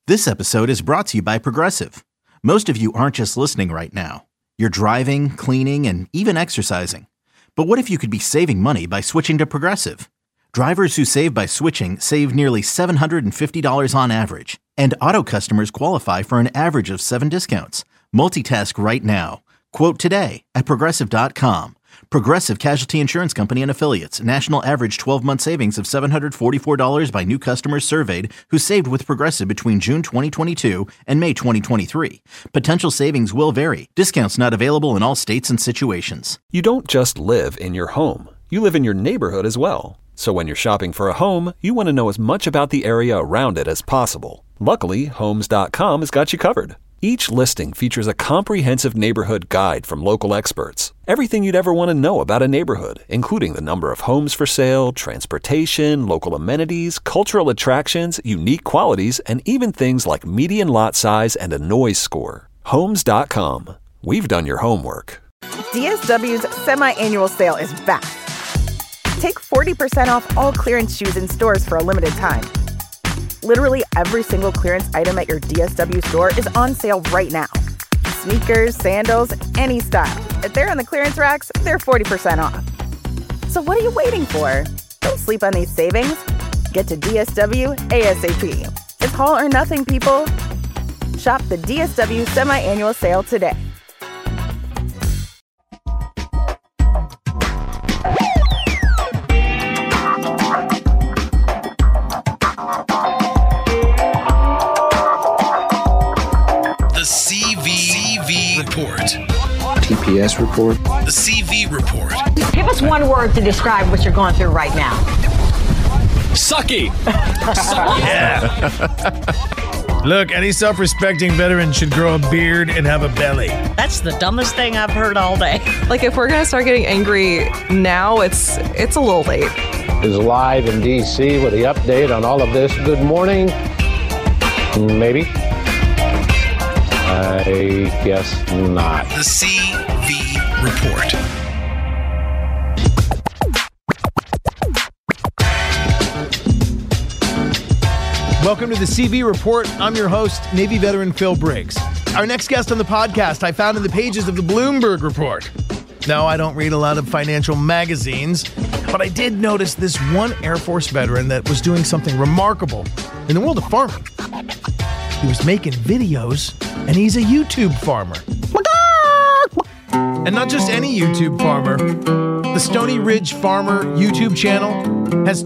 This episode is brought to you by Progressive. Most of you aren't just listening right now. You're driving, cleaning, and even exercising. But what if you could be saving money by switching to Progressive? Drivers who save by switching save nearly $750 on average. And auto customers qualify for an average of 7 discounts. Multitask right now. Quote today at Progressive.com. Progressive Casualty Insurance Company and Affiliates. National average 12-month savings of $744 by new customers surveyed who saved with Progressive between June 2022 and May 2023. Potential savings will vary. Discounts not available in all states and situations. You don't just live in your home. You live in your neighborhood as well. So when you're shopping for a home, you want to know as much about the area around it as possible. Luckily, Homes.com has got you covered. Each listing features a comprehensive neighborhood guide from local experts. Everything you'd ever want to know about a neighborhood, including the number of homes for sale, transportation, local amenities, cultural attractions, unique qualities, and even things like median lot size and a noise score. Homes.com. We've done your homework. DSW's semi-annual sale is back. Take 40% off all clearance shoes in stores for a limited time. Literally every single clearance item at your DSW store is on sale right now. Sneakers, sandals, any style. If they're on the clearance racks, they're 40% off. So what are you waiting for? Don't sleep on these savings. Get to DSW ASAP. It's all or nothing, people. Shop the DSW semi-annual sale today. Report. TPS report. The CV report. Give us one word to describe what you're going through right now. Sucky. Yeah. Look, any self-respecting veteran should grow a beard and have a belly. That's the dumbest thing I've heard all day. Like, if we're gonna start getting angry now, it's a little late. Is live in D.C. with the update on all of this. Good morning. Maybe. I guess not. The CV report. Welcome to the CV report. I'm your host, Navy veteran Phil Briggs. Our next guest on the podcast I found in the pages of the Bloomberg Report. No, I don't read a lot of financial magazines, but I did notice this one Air Force veteran that was doing something remarkable in the world of farming. He was making videos, and he's a YouTube farmer. And not just any YouTube farmer. The Stony Ridge Farmer YouTube channel has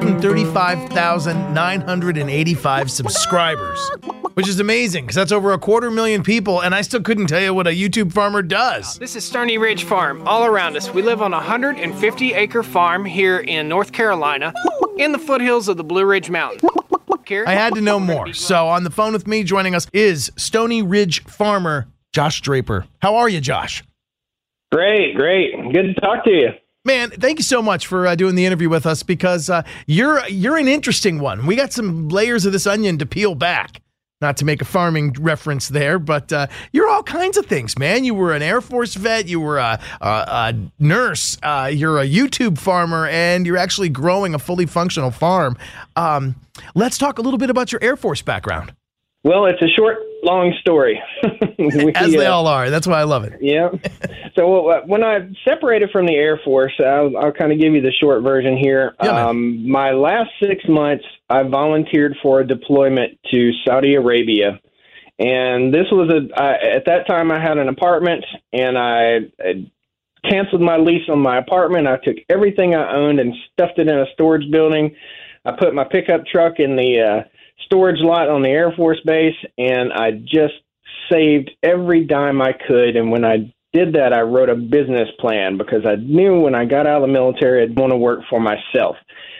235,985 subscribers, which is amazing because that's over 250,000 people, and I still couldn't tell you what a YouTube farmer does. This is Stony Ridge Farm, all around us. We live on a 150-acre farm here in North Carolina, in the foothills of the Blue Ridge Mountains. I had to know more, so on the phone with me joining us is Stony Ridge farmer Josh Draper. How are you, Josh? Great. Good to talk to you. Man, thank you so much for doing the interview with us because you're an interesting one. We got some layers of this onion to peel back. Not to make a farming reference there, but you're all kinds of things, man. You were an Air Force vet, you were a nurse, you're a YouTube farmer, and you're actually growing a fully functional farm. Let's talk a little bit about your Air Force background. Well, it's a short, long story. As they all are. That's why I love it. Yeah. So when I separated from the Air Force, I'll kind of give you the short version here. Yeah, my last 6 months, I volunteered for a deployment to Saudi Arabia. And this was at that time I had an apartment, and I canceled my lease on my apartment. I took everything I owned and stuffed it in a storage building. I put my pickup truck in the storage lot on the Air Force Base, and I just saved every dime I could. And when I did that, I wrote a business plan because I knew when I got out of the military, I'd want to work for myself.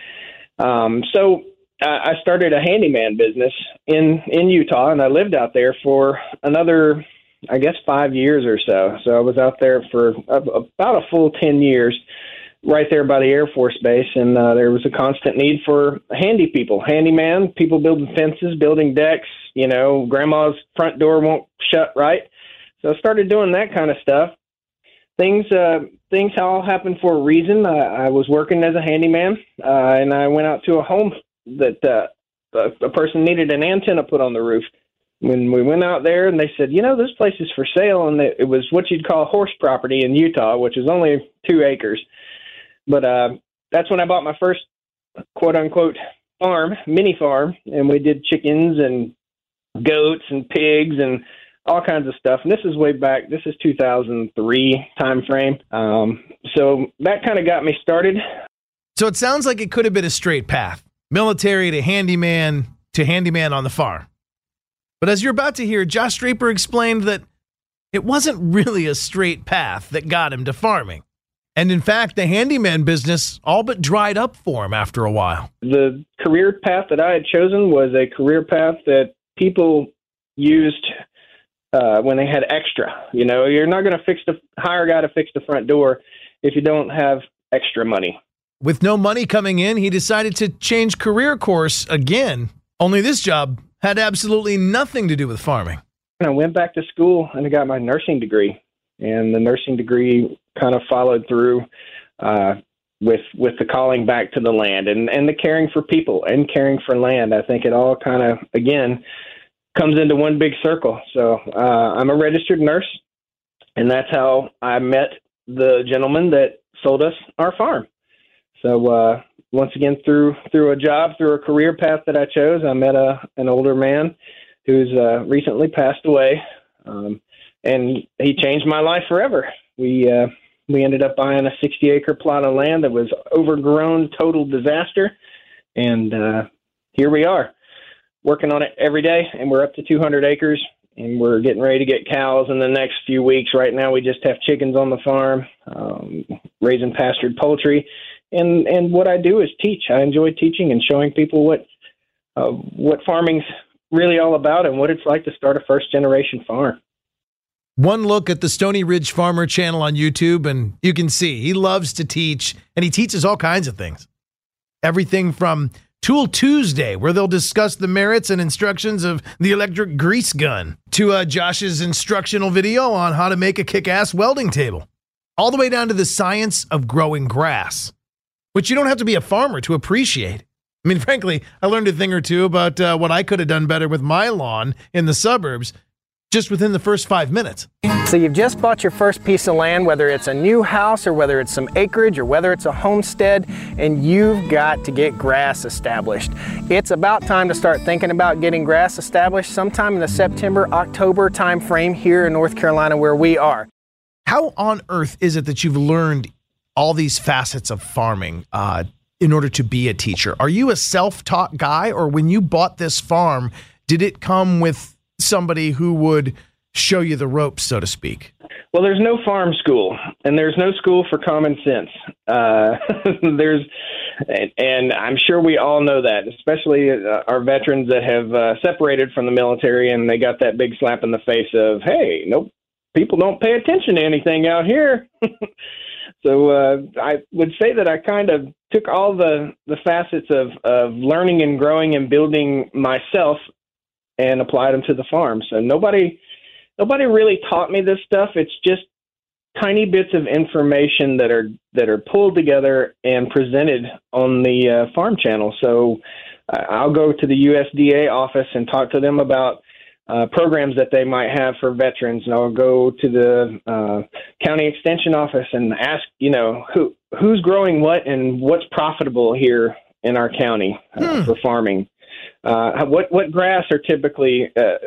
So I started a handyman business in Utah, and I lived out there for another, I guess, 5 years or so. So I was out there for about a full 10 years. Right there by the Air Force Base, and there was a constant need for handyman, people building fences, building decks, grandma's front door won't shut right. So I started doing that kind of stuff. Things all happened for a reason. I was working as a handyman, and I went out to a home that a person needed an antenna put on the roof. When we went out there and they said, this place is for sale, and it was what you'd call horse property in Utah, which is only 2 acres. But that's when I bought my first quote-unquote farm, mini farm, and we did chickens and goats and pigs and all kinds of stuff. And this is way back. This is 2003 time frame. So that kind of got me started. So it sounds like it could have been a straight path, military to handyman on the farm. But as you're about to hear, Josh Draper explained that it wasn't really a straight path that got him to farming. And in fact, the handyman business all but dried up for him after a while. The career path that I had chosen was a career path that people used when they had extra. You're not going to hire a guy to fix the front door if you don't have extra money. With no money coming in, he decided to change career course again. Only this job had absolutely nothing to do with farming. I went back to school and I got my nursing degree. And the nursing degree kind of followed through with the calling back to the land and the caring for people and caring for land. I think it all kind of, again, comes into one big circle. So I'm a registered nurse, and that's how I met the gentleman that sold us our farm. So once again, through a job, through a career path that I chose, I met an older man who's recently passed away, and he changed my life forever. We ended up buying a 60-acre plot of land that was overgrown, total disaster, and here we are, working on it every day, and we're up to 200 acres, and we're getting ready to get cows in the next few weeks. Right now, we just have chickens on the farm, raising pastured poultry. And what I do is teach. I enjoy teaching and showing people what farming's really all about and what it's like to start a first-generation farm. One look at the Stony Ridge Farmer channel on YouTube, and you can see he loves to teach, and he teaches all kinds of things. Everything from Tool Tuesday, where they'll discuss the merits and instructions of the electric grease gun, to Josh's instructional video on how to make a kick-ass welding table, all the way down to the science of growing grass, which you don't have to be a farmer to appreciate. I mean, frankly, I learned a thing or two about what I could have done better with my lawn in the suburbs just within the first 5 minutes. So you've just bought your first piece of land, whether it's a new house or whether it's some acreage or whether it's a homestead, and you've got to get grass established. It's about time to start thinking about getting grass established sometime in the September-October time frame here in North Carolina where we are. How on earth is it that you've learned all these facets of farming in order to be a teacher? Are you a self-taught guy, or when you bought this farm, did it come with somebody who would show you the ropes, so to speak? Well, there's no farm school, and there's no school for common sense. And I'm sure we all know that, especially our veterans that have separated from the military, and they got that big slap in the face of, hey, nope, people don't pay attention to anything out here. So I would say that I kind of took all the facets of learning and growing and building myself and applied them to the farm. So nobody really taught me this stuff. It's just tiny bits of information that are pulled together and presented on the farm channel. So I'll go to the USDA office and talk to them about programs that they might have for veterans, and I'll go to the county extension office and ask, who's growing what and what's profitable here in our county for farming. What grasses are typically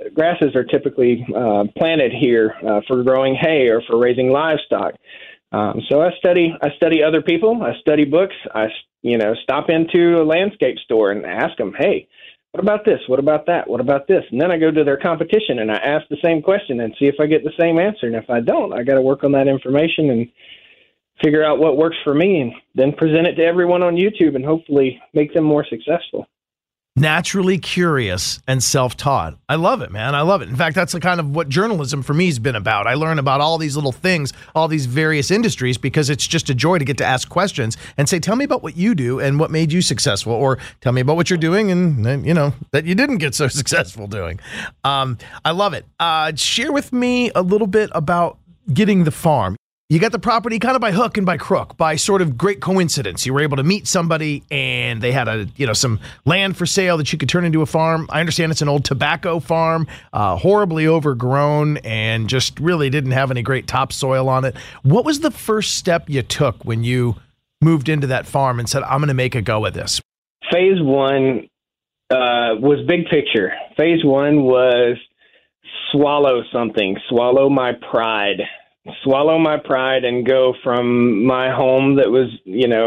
planted here for growing hay or for raising livestock. So I study other people. I study books. I stop into a landscape store and ask them, hey, what about this? What about that? What about this? And then I go to their competition and I ask the same question and see if I get the same answer. And if I don't, I got to work on that information and figure out what works for me and then present it to everyone on YouTube and hopefully make them more successful. Naturally curious and self-taught. I love it, man. I love it. In fact, that's the kind of what journalism for me has been about. I learn about all these little things, all these various industries, because it's just a joy to get to ask questions and say, tell me about what you do and what made you successful, or tell me about what you're doing and that you didn't get so successful doing. I love it. Share with me a little bit about getting the farm. you got the property kind of by hook and by crook, by sort of great coincidence. You were able to meet somebody and they had some land for sale that you could turn into a farm. I understand it's an old tobacco farm, horribly overgrown and just really didn't have any great topsoil on it. What was the first step you took when you moved into that farm and said, I'm going to make a go at this? Phase one was big picture. Phase one was swallow my pride. Swallow my pride and go from my home that was,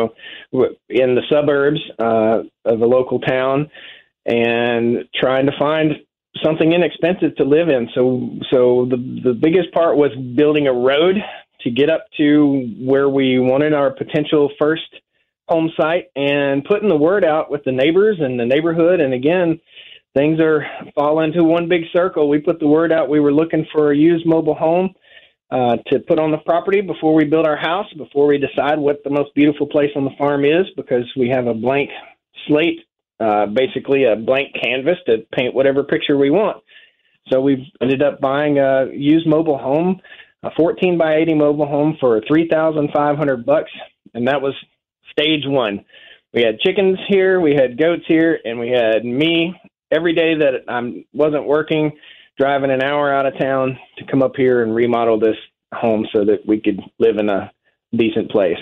in the suburbs of a local town and trying to find something inexpensive to live in. So the biggest part was building a road to get up to where we wanted our potential first home site and putting the word out with the neighbors and the neighborhood. And again, things fall into one big circle. We put the word out. We were looking for a used mobile home to put on the property before we build our house, before we decide what the most beautiful place on the farm is, because we have a blank slate, basically a blank canvas to paint whatever picture we want. So we ended up buying a used mobile home, a 14 by 80 mobile home for $3,500, and that was stage one. We had chickens here, we had goats here, and we had me every day that I wasn't working, driving an hour out of town to come up here and remodel this home so that we could live in a decent place.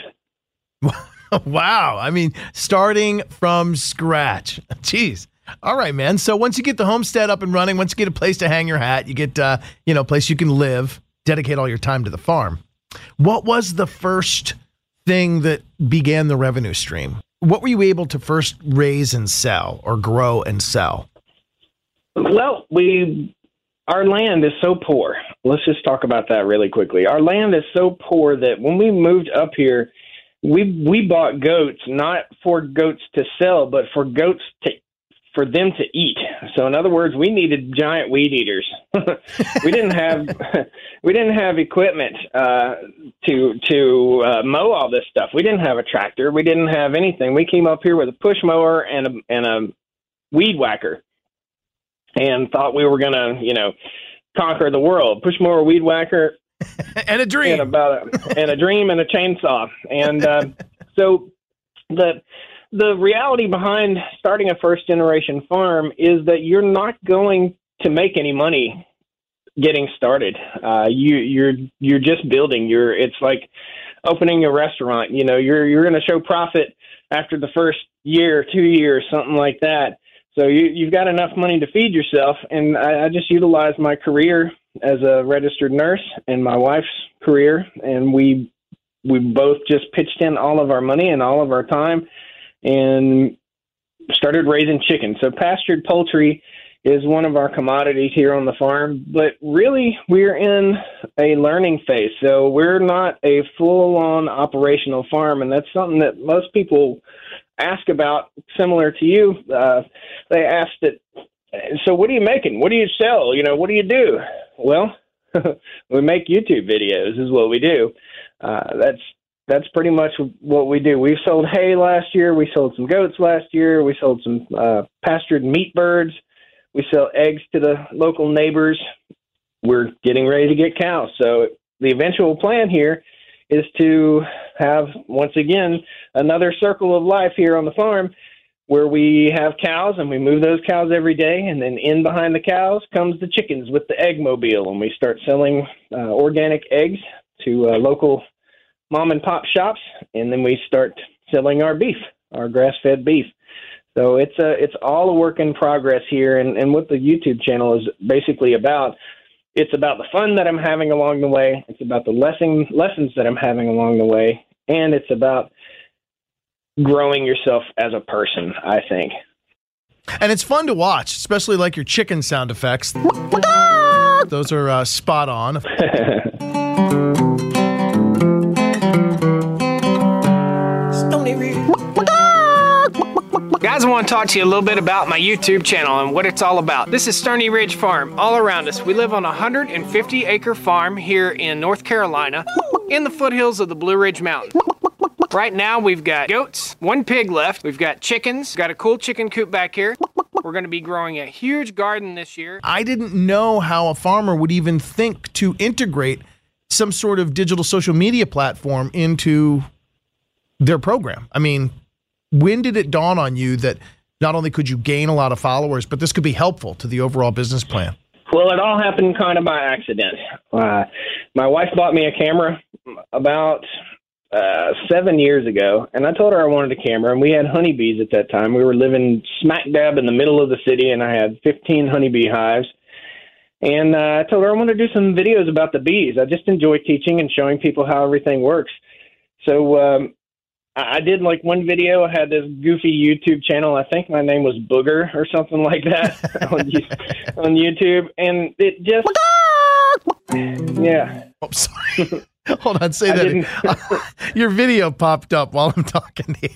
Wow. I mean, starting from scratch. Jeez. All right, man. So once you get the homestead up and running, once you get a place to hang your hat, you get, a place you can live, dedicate all your time to the farm. What was the first thing that began the revenue stream? What were you able to first raise and sell or grow and sell? Well, our land is so poor. Let's just talk about that really quickly. Our land is so poor that when we moved up here, we bought goats, not for goats to sell, but for goats for them to eat. So in other words, we needed giant weed eaters. We didn't have equipment to mow all this stuff. We didn't have a tractor. We didn't have anything. We came up here with a push mower and a weed whacker, and thought we were going to, conquer the world. Push mower, weed whacker, and a dream, and a dream, and a chainsaw. And so the reality behind starting a first generation farm is that you're not going to make any money getting started. You're just building. It's like opening a restaurant. You're going to show profit after the first year, 2 years, something like that. So you've got enough money to feed yourself. And I just utilized my career as a registered nurse and my wife's career. And we both just pitched in all of our money and all of our time and started raising chickens. So pastured poultry is one of our commodities here on the farm, but really we're in a learning phase. So we're not a full-on operational farm, and that's something that most people ask about, similar to you. They asked it, so what are you making? What do you sell? What do you do? Well, we make YouTube videos is what we do. That's pretty much what we do. We sold hay last year. We sold some goats last year. We sold some pastured meat birds. We sell eggs to the local neighbors. We're getting ready to get cows. So the eventual plan here is to have, once again, another circle of life here on the farm where we have cows and we move those cows every day. And then in behind the cows comes the chickens with the egg mobile. And we start selling organic eggs to local mom and pop shops. And then we start selling our beef, our grass-fed beef. So it's all a work in progress here. And what the YouTube channel is basically about, it's about the fun that I'm having along the way. It's about the lessons that I'm having along the way. And it's about growing yourself as a person, I think. And it's fun to watch, especially like your chicken sound effects. Those are spot on. Guys, I want to talk to you a little bit about my YouTube channel and what it's all about. This is Stony Ridge Farm. All around us, we live on a 150-acre farm here in North Carolina in the foothills of the Blue Ridge Mountain. Right now, we've got goats, 1 pig left. We've got chickens, got a cool chicken coop back here. We're going to be growing a huge garden this year. I didn't know how a farmer would even think to integrate some sort of digital social media platform into their program. I mean, when did it dawn on you that not only could you gain a lot of followers, but this could be helpful to the overall business plan? Well, it all happened kind of by accident. My wife bought me a camera about 7 years ago, and I told her I wanted a camera, and we had honeybees at that time. We were living smack dab in the middle of the city, and I had 15 honeybee hives. And I told her I wanted to do some videos about the bees. I just enjoy teaching and showing people how everything works. So I did like one video. I had this goofy YouTube channel. I think my name was Booger or something like that on YouTube. And it just, yeah. Oh, sorry. Hold on, say that. Your video popped up while I'm talking to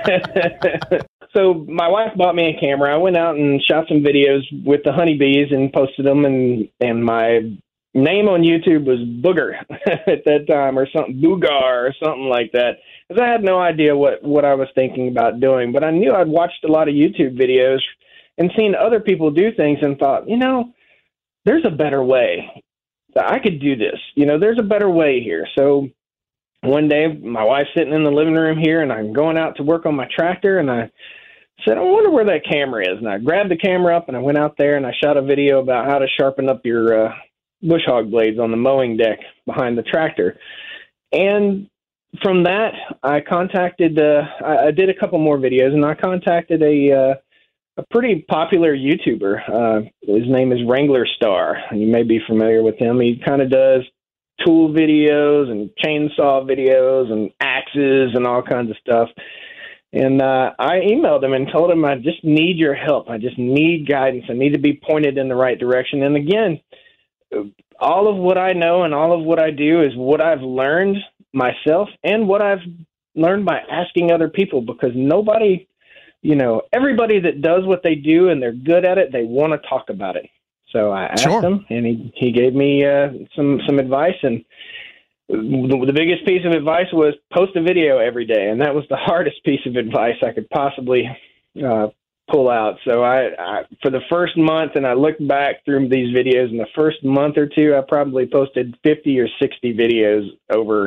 you. So my wife bought me a camera. I went out and shot some videos with the honeybees and posted them. And my name on YouTube was Booger at that time, or something, Boogar or something like that. Because I had no idea what I was thinking about doing. But I knew I'd watched a lot of YouTube videos and seen other people do things and thought, there's a better way. I could do this. There's a better way here. So one day, my wife's sitting in the living room here, and I'm going out to work on my tractor, and I said, I wonder where that camera is. And I grabbed the camera up, and I went out there, and I shot a video about how to sharpen up your bush hog blades on the mowing deck behind the tractor. And from that, I contacted, I did a couple more videos, and I contacted a pretty popular YouTuber. His name is Wrangler Star, and you may be familiar with him. He kind of does tool videos and chainsaw videos and axes and all kinds of stuff. And I emailed him and told him I just need your help. I just need guidance. I need to be pointed in the right direction. And again, all of what I know and all of what I do is what I've learned myself and what I've learned by asking other people, because nobody, everybody that does what they do and they're good at it, they want to talk about it. So I asked him, and he gave me some advice, and the biggest piece of advice was post a video every day, and that was the hardest piece of advice I could possibly pull out. So I for the first month, and I looked back through these videos, in the first month or two, I probably posted 50 or 60 videos over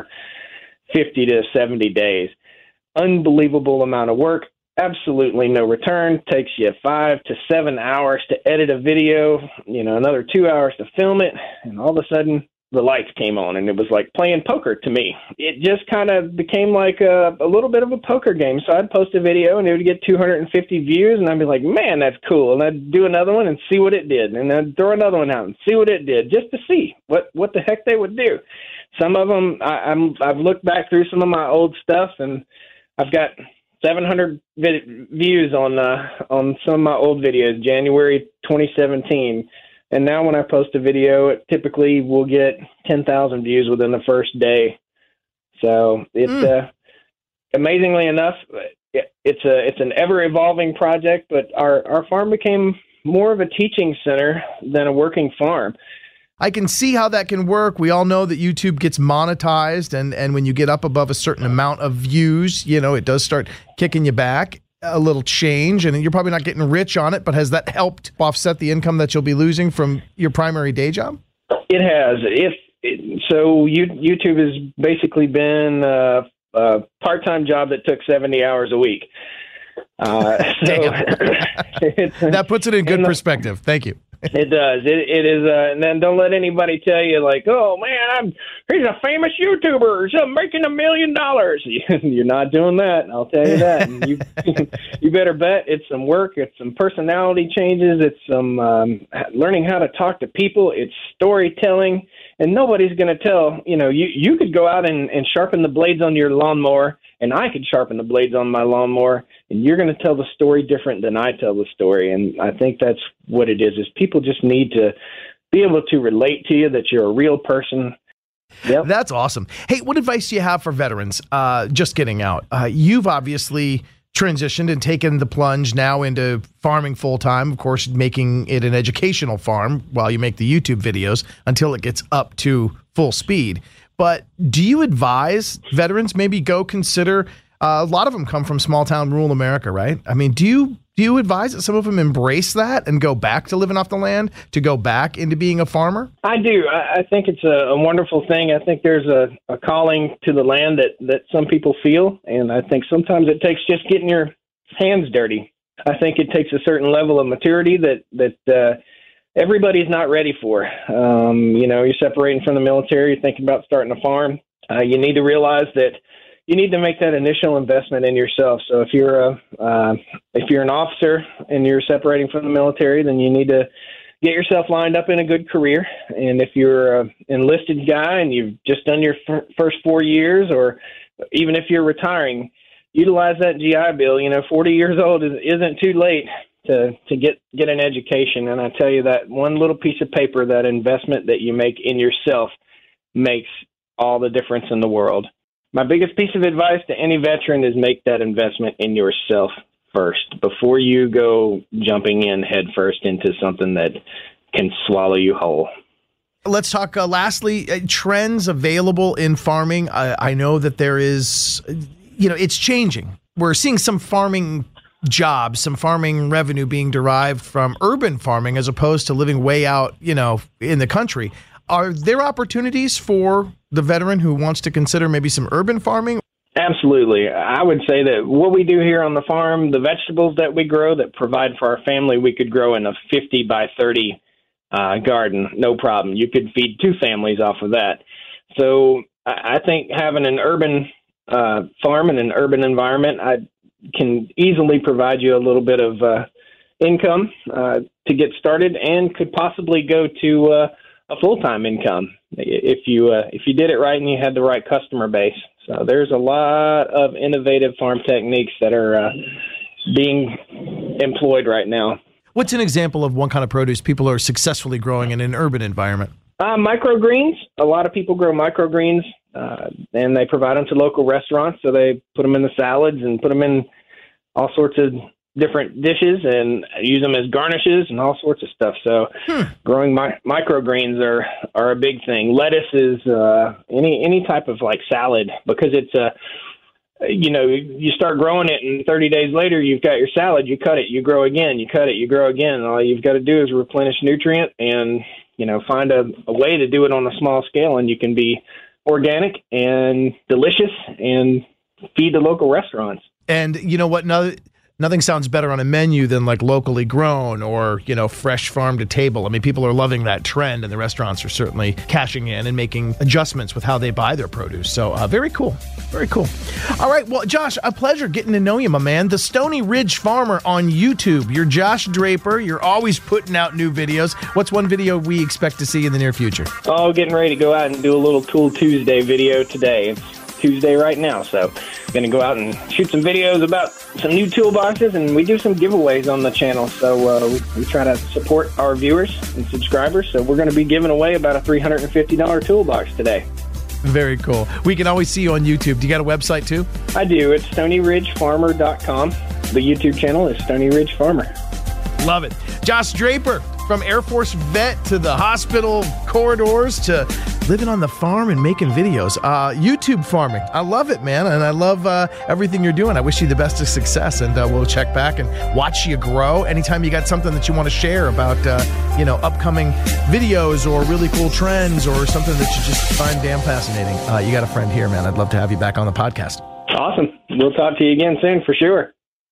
50 to 70 days. Unbelievable amount of work. Absolutely no return. Takes you 5 to 7 hours to edit a video, another 2 hours to film it. And all of a sudden the lights came on, and it was like playing poker to me. It just kind of became like a little bit of a poker game. So I'd post a video and it would get 250 views, and I'd be like, man, that's cool. And I'd do another one and see what it did. And I'd throw another one out and see what it did, just to see what the heck they would do. Some of them, I've looked back through some of my old stuff, and I've got 700 views on some of my old videos, January 2017. And now when I post a video, it typically will get 10,000 views within the first day. So it's amazingly enough, it's an ever-evolving project, but our farm became more of a teaching center than a working farm. I can see how that can work. We all know that YouTube gets monetized, and when you get up above a certain amount of views, it does start kicking you back a little change, and you're probably not getting rich on it, but has that helped offset the income that you'll be losing from your primary day job? It has. So YouTube has basically been a part-time job that took 70 hours a week. That puts it in good perspective. Thank you. It does. It is. And then don't let anybody tell you like, oh man, he's a famous YouTuber, so I'm making $1 million. You're not doing that. I'll tell you that. And you better bet it's some work. It's some personality changes. It's some learning how to talk to people. It's storytelling. And nobody's going to tell, you could go out and sharpen the blades on your lawnmower, and I could sharpen the blades on my lawnmower, and you're going to tell the story different than I tell the story. And I think that's what it is people just need to be able to relate to you, that you're a real person. Yep. That's awesome. Hey, what advice do you have for veterans just getting out? You've obviously transitioned and taken the plunge now into farming full-time, of course, making it an educational farm while you make the YouTube videos until it gets up to full speed. But do you advise veterans maybe go consider A lot of them come from small town rural America, right? I mean, do you advise that some of them embrace that and go back to living off the land, to go back into being a farmer? I do. I think it's a wonderful thing. I think there's a calling to the land that some people feel, and I think sometimes it takes just getting your hands dirty. I think it takes a certain level of maturity that everybody's not ready for. You're separating from the military, you're thinking about starting a farm. You need to realize that you need to make that initial investment in yourself. So if you're an officer and you're separating from the military, then you need to get yourself lined up in a good career. And if you're an enlisted guy and you've just done your first 4 years, or even if you're retiring, utilize that GI Bill. 40 years old isn't too late to get an education. And I tell you that one little piece of paper, that investment that you make in yourself, makes all the difference in the world. My biggest piece of advice to any veteran is make that investment in yourself first before you go jumping in head first into something that can swallow you whole. Let's talk lastly, trends available in farming. I know that there is, it's changing. We're seeing some farming jobs, some farming revenue being derived from urban farming as opposed to living way out, in the country. Are there opportunities for the veteran who wants to consider maybe some urban farming? Absolutely. I would say that what we do here on the farm, the vegetables that we grow that provide for our family, we could grow in a 50 by 30 garden, no problem. You could feed 2 families off of that. So I think having an urban farm and an urban environment, I can easily provide you a little bit of income to get started, and could possibly go to a full-time income if you did it right and you had the right customer base. So there's a lot of innovative farm techniques that are being employed right now. What's an example of one kind of produce people are successfully growing in an urban environment? Microgreens. A lot of people grow microgreens, and they provide them to local restaurants. So they put them in the salads and put them in all sorts of different dishes and use them as garnishes and all sorts of stuff. So growing microgreens are a big thing. Lettuce is any type of like salad, because it's you start growing it and 30 days later you've got your salad, you cut it, you grow again, you cut it, you grow again. All you've got to do is replenish nutrient and, find a way to do it on a small scale, and you can be organic and delicious and feed the local restaurants. And you know what? Nothing sounds better on a menu than like locally grown or, fresh farm to table. I mean, people are loving that trend, and the restaurants are certainly cashing in and making adjustments with how they buy their produce. So very cool. Very cool. All right. Well, Josh, a pleasure getting to know you, my man. The Stony Ridge Farmer on YouTube. You're Josh Draper. You're always putting out new videos. What's one video we expect to see in the near future? Oh, getting ready to go out and do a little Tool Tuesday video today. It's Tuesday right now, so I'm going to go out and shoot some videos about some new toolboxes, and we do some giveaways on the channel. So we try to support our viewers and subscribers. So we're going to be giving away about a $350 toolbox today. Very cool. We can always see you on YouTube. Do you got a website too? I do. It's StonyRidgeFarmer.com. The YouTube channel is Stony Ridge Farmer. Love it. Josh Draper, from Air Force vet to the hospital corridors to living on the farm and making videos. YouTube farming. I love it, man. And I love everything you're doing. I wish you the best of success, and we'll check back and watch you grow. Anytime you got something that you want to share about, upcoming videos or really cool trends or something that you just find damn fascinating, you got a friend here, man. I'd love to have you back on the podcast. Awesome. We'll talk to you again soon for sure.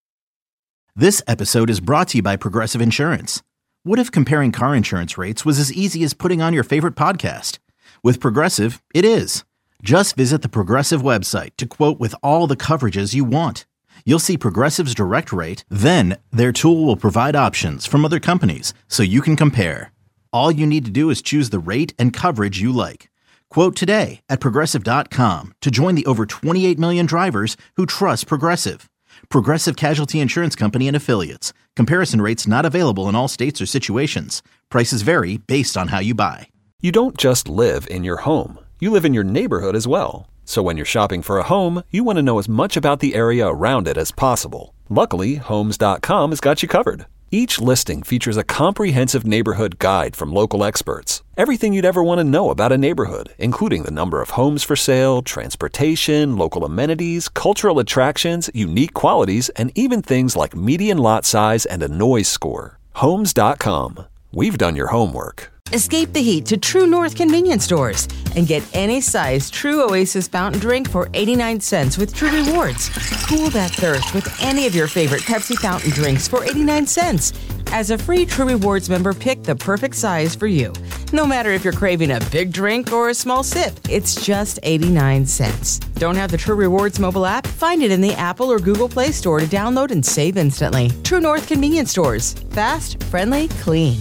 This episode is brought to you by Progressive Insurance. What if comparing car insurance rates was as easy as putting on your favorite podcast? With Progressive, it is. Just visit the Progressive website to quote with all the coverages you want. You'll see Progressive's direct rate, then their tool will provide options from other companies so you can compare. All you need to do is choose the rate and coverage you like. Quote today at Progressive.com to join the over 28 million drivers who trust Progressive. Progressive Casualty Insurance Company and Affiliates. Comparison rates not available in all states or situations. Prices vary based on how you buy. You don't just live in your home. You live in your neighborhood as well. So when you're shopping for a home, you want to know as much about the area around it as possible. Luckily, Homes.com has got you covered. Each listing features a comprehensive neighborhood guide from local experts. Everything you'd ever want to know about a neighborhood, including the number of homes for sale, transportation, local amenities, cultural attractions, unique qualities, and even things like median lot size and a noise score. Homes.com. We've done your homework. Escape the heat to True North convenience stores and get any size True Oasis fountain drink for 89 cents with True Rewards. Cool that thirst with any of your favorite Pepsi fountain drinks for 89 cents. As a free True Rewards member, pick the perfect size for you. No matter if you're craving a big drink or a small sip, it's just 89 cents. Don't have the True Rewards mobile app? Find it in the Apple or Google Play Store to download and save instantly. True North convenience stores. Fast, friendly, clean.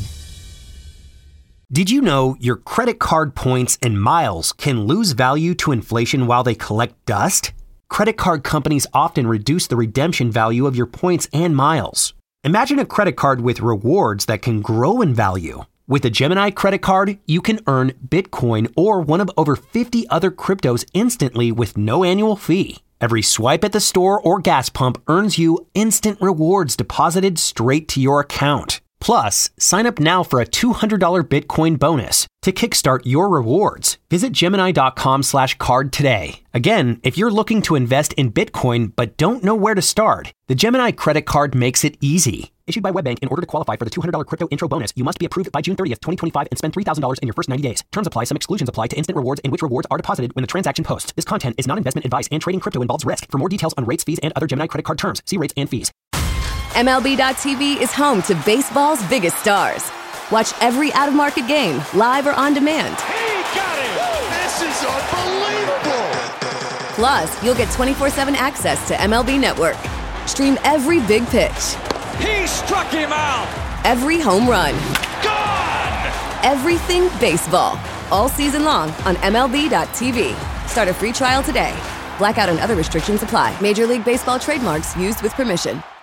Did you know your credit card points and miles can lose value to inflation while they collect dust? Credit card companies often reduce the redemption value of your points and miles. Imagine a credit card with rewards that can grow in value. With a Gemini credit card, you can earn Bitcoin or one of over 50 other cryptos instantly with no annual fee. Every swipe at the store or gas pump earns you instant rewards deposited straight to your account. Plus, sign up now for a $200 Bitcoin bonus. To kickstart your rewards, visit Gemini.com/card today. Again, if you're looking to invest in Bitcoin but don't know where to start, the Gemini credit card makes it easy. Issued by WebBank, in order to qualify for the $200 crypto intro bonus, you must be approved by June 30th, 2025 and spend $3,000 in your first 90 days. Terms apply. Some exclusions apply to instant rewards in which rewards are deposited when the transaction posts. This content is not investment advice and trading crypto involves risk. For more details on rates, fees, and other Gemini credit card terms, see rates and fees. MLB.tv is home to baseball's biggest stars. Watch every out-of-market game, live or on demand. He got it! This is unbelievable! Plus, you'll get 24/7 access to MLB Network. Stream every big pitch. He struck him out! Every home run. Gone! Everything baseball. All season long on MLB.tv. Start a free trial today. Blackout and other restrictions apply. Major League Baseball trademarks used with permission.